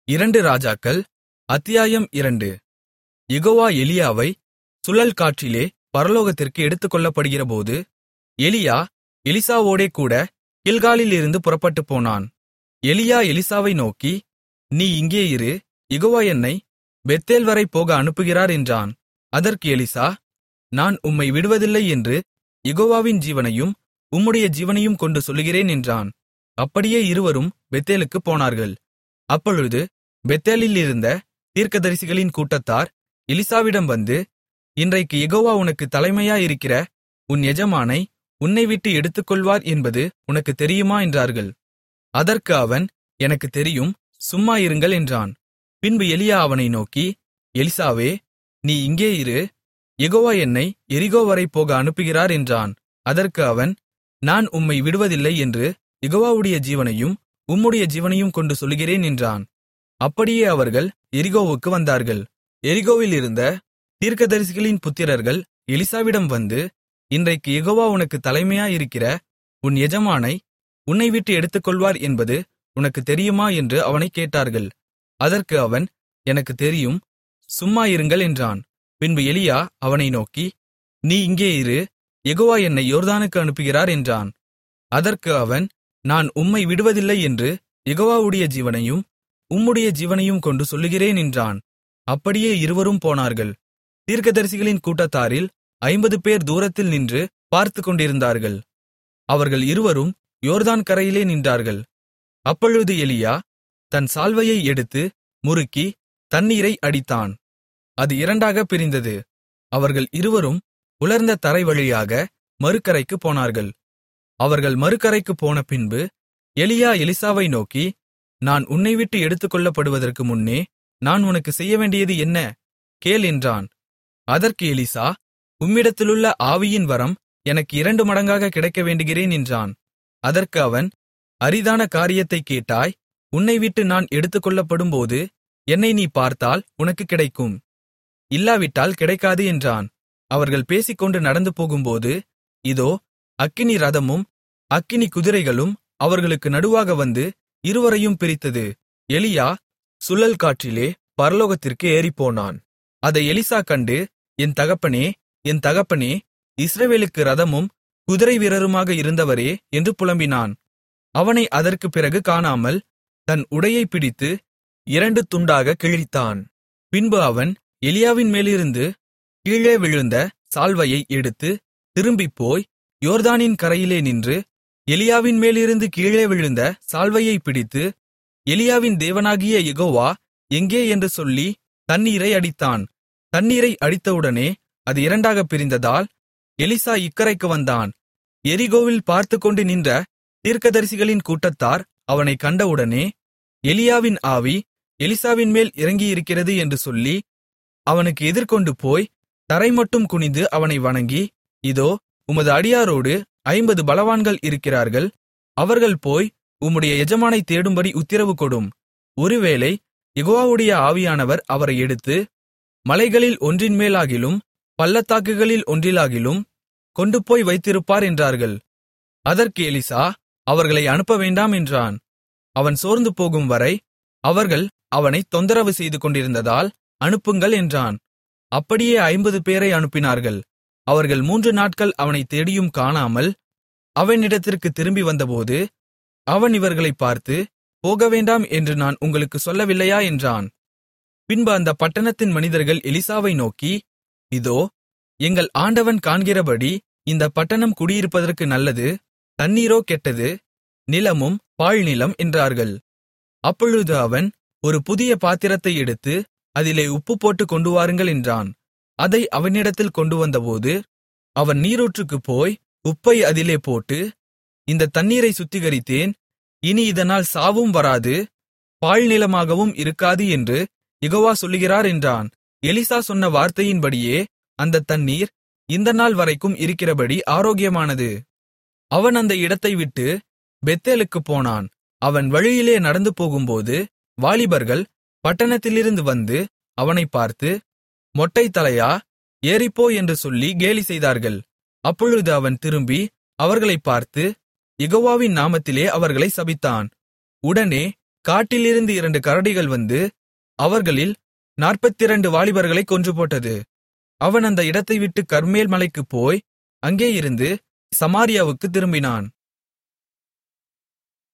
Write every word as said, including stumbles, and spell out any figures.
இரண்டு ராஜாக்கள் அத்தியாயம் இரண்டு. யெகோவா எலியாவை சுழல் காற்றிலே பரலோகத்திற்கு எடுத்துக்கொள்ளப்படுகிறபோது, எலியா எலிசாவோடே கூட கில்காலிலிருந்து புறப்பட்டுப் போனான். எலியா எலிசாவை நோக்கி, நீ இங்கே இரு, யெகோவா என்னை பெத்தேல் வரை போக அனுப்புகிறார் என்றான். அதற்கு எலிசா, நான் உம்மை விடுவதில்லை என்று யெகோவாவின் ஜீவனையும் உம்முடைய ஜீவனையும் கொண்டு சொல்லுகிறேன் என்றான். அப்படியே இருவரும் பெத்தேலுக்குப் போனார்கள். அப்பொழுது பெத்தேலிலிருந்த தீர்க்கதரிசிகளின் கூட்டத்தார் எலிசாவிடம் வந்து, இன்றைக்கு யெகோவா உனக்கு தலைமையாயிருக்கிற உன் எஜமானை உன்னை விட்டு எடுத்துக்கொள்வார் என்பது உனக்குத் தெரியுமா என்றார்கள். அதற்கு அவன், எனக்குத் தெரியும், சும்மா இருங்கள் என்றான். பின்பு எலியா அவனை நோக்கி, எலிசாவே, நீ இங்கே இரு, யெகோவா என்னை எரிகோ வரை போக அனுப்புகிறார் என்றான். அதற்கு அவன், நான் உம்மை விடுவதில்லை என்று யெகோவாவுடைய ஜீவனையும் உம்முடைய ஜீவனையும் கொண்டு சொல்லுகிறேன் என்றான். அப்படியே அவர்கள் எரிகோவுக்கு வந்தார்கள். எரிகோவிலிருந்த தீர்க்கதரிசிகளின் புத்திரர்கள் எலிசாவிடம் வந்து, இன்றைக்கு யெகோவா உனக்கு தலைமையாயிருக்கிற உன் எஜமானை உன்னை விட்டு எடுத்துக்கொள்வார் என்பது உனக்குத் தெரியுமா என்று அவனைக் கேட்டார்கள். அதற்கு அவன், எனக்குத் தெரியும், சும்மா இருங்கள் என்றான். பின்பு எலியா அவனை நோக்கி, நீ இங்கே இரு, யெகோவா என்னை யோர்தானுக்கு அனுப்புகிறார் என்றான். அதற்கு அவன், நான் உம்மை விடுவதில்லை என்று யெகோவாவுடைய ஜீவனையும் உம்முடைய ஜீவனையும் கொண்டு சொல்லுகிறேன் என்றான். அப்படியே இருவரும் போனார்கள். தீர்க்கதரிசிகளின் கூட்டத்தாரில் ஐம்பது பேர் தூரத்தில் நின்று பார்த்துக் கொண்டிருந்தார்கள். அவர்கள் இருவரும் யோர்தான் கரையிலே நின்றார்கள். அப்பொழுது எலியா தன் சால்வையை எடுத்து முறுக்கி தண்ணீரை அடித்தான். அது இரண்டாகப் பிரிந்தது. அவர்கள் இருவரும் உலர்ந்த தரை வழியாக மறுகரைக்குப் போனார்கள். அவர்கள் மறுகரைக்குப் போன பின்பு எலியா எலிசாவை நோக்கி, நான் உன்னை விட்டு எடுத்துக்கொள்ளப்படுவதற்கு முன்னே நான் உனக்கு செய்யவேண்டியது என்ன? கேள் என்றான். அதற்கு எலிசா, உம்மிடத்திலுள்ள ஆவியின் வரம் எனக்கு இரண்டு மடங்காக கிடைக்க வேண்டுகிறேன் என்றான். அதற்கு அவன், அரிதான காரியத்தைக் கேட்டாய், உன்னை விட்டு நான் எடுத்துக்கொள்ளப்படும்போது என்னை நீ பார்த்தால் உனக்கு கிடைக்கும், இல்லாவிட்டால் கிடைக்காது என்றான். அவர்கள் பேசிக்கொண்டு நடந்து போகும்போது, இதோ அக்கினி ரதமும் அக்கினி குதிரைகளும் அவர்களுக்கு நடுவாக வந்து இருவரையும் பிரித்தது. எலியா சுழல் காற்றிலே பரலோகத்திற்கு ஏறிப்போனான். அதை எலிசா கண்டு, என் தகப்பனே, என் தகப்பனே, இஸ்ரவேலுக்கு ரதமும் குதிரை வீரருமாக இருந்தவரே என்று புலம்பினான். அவனை அதற்குப் பிறகு காணாமல் தன் உடையைப் பிடித்து இரண்டு துண்டாக கிழித்தான். பின்பு அவன் எலியாவின் மேலிருந்து கீழே விழுந்த சால்வையை எடுத்து திரும்பிப்போய் யோர்தானின் கரையிலே நின்று எலியாவின் மேலிருந்து கீழே விழுந்த சால்வையைப் பிடித்து, எலியாவின் தேவனாகிய யெகோவா எங்கே என்று சொல்லி தண்ணீரை அடித்தான். தண்ணீரை அடித்தவுடனே அது இரண்டாகப் பிரிந்ததால் எலிசா இக்கரைக்கு வந்தான். எரிகோவில் பார்த்துக்கொண்டு நின்ற தீர்க்கதரிசிகளின் கூட்டத்தார் அவனைக் கண்டவுடனே, எலியாவின் ஆவி எலிசாவின் மேல் இறங்கியிருக்கிறது என்று சொல்லி அவனுக்கு எதிர்கொண்டு போய் தரைமட்டும் குனிந்து அவனை வணங்கி, இதோ உமது அடியாரோடு ஐம்பது பலவான்கள் இருக்கிறார்கள், அவர்கள் போய் உம்முடைய எஜமானை தேடும்படி உத்திரவு கொடும். ஒருவேளை யெகோவாவுடைய ஆவியானவர் அவரை எடுத்து மலைகளில் ஒன்றின்மேலாகிலும் பள்ளத்தாக்குகளில் ஒன்றிலாகிலும் கொண்டுபோய் வைத்திருப்பார் என்றார்கள். அதற்கு எலிசா, அவர்களை அனுப்ப வேண்டாம் என்றான். அவன் சோர்ந்து போகும் வரை அவர்கள் அவனைத் தொந்தரவு செய்து கொண்டிருந்ததால் அனுப்புங்கள் என்றான். அப்படியே ஐம்பது பேரை அனுப்பினார்கள். அவர்கள் மூன்று நாட்கள் அவனைத் தேடியும் காணாமல் அவனிடத்திற்கு திரும்பி வந்தபோது, அவன் இவர்களைப் பார்த்து, போகவேண்டாம் என்று நான் உங்களுக்கு சொல்லவில்லையா என்றான். பின்பு அந்த பட்டணத்தின் மனிதர்கள் எலிசாவை நோக்கி, இதோ எங்கள் ஆண்டவன் காண்கிறபடி இந்த பட்டணம் குடியிருப்பதற்கு நல்லது, தண்ணீரோ கெட்டது, நிலமும் பாழ்நிலம் என்றார்கள். அப்பொழுது அவன், ஒரு புதிய பாத்திரத்தை எடுத்து அதிலே உப்பு போட்டு கொண்டு வாருங்கள் என்றான். அதை அவனிடத்தில் கொண்டு வந்தபோது அவன் நீரூற்றுக்குப் போய் உப்பை அதிலே போட்டு, இந்த தண்ணீரை சுத்திகரித்தேன், இனி இதனால் சாவும் வராது, பாழ்நிலமாகவும் இருக்காது என்று யெகோவா சொல்லுகிறார் என்றான். எலிசா சொன்ன வார்த்தையின்படியே அந்த தண்ணீர் இந்த நாள் வரைக்கும் இருக்கிறபடி ஆரோக்கியமானது. அவன் அந்த இடத்தை விட்டு பெத்தேலுக்குப் போனான். அவன் வழியிலே நடந்து போகும்போது வாலிபர்கள் பட்டணத்திலிருந்து வந்து அவனைப் பார்த்து, மொட்டை தலையா, ஏறிப்போ என்று சொல்லி கேலி செய்தார்கள். அப்பொழுது அவன் திரும்பி அவர்களைப் பார்த்து யெகோவாவின் நாமத்திலே அவர்களை சபித்தான். உடனே காட்டிலிருந்து இரண்டு கரடிகள் வந்து அவர்களில் நாற்பத்திரண்டு வாலிபர்களைக் கொன்றுபோட்டது. அவன் அந்த இடத்தைவிட்டுக் கர்மேல் மலைக்குப் போய் அங்கேயிருந்து சமாரியாவுக்குத் திரும்பினான்.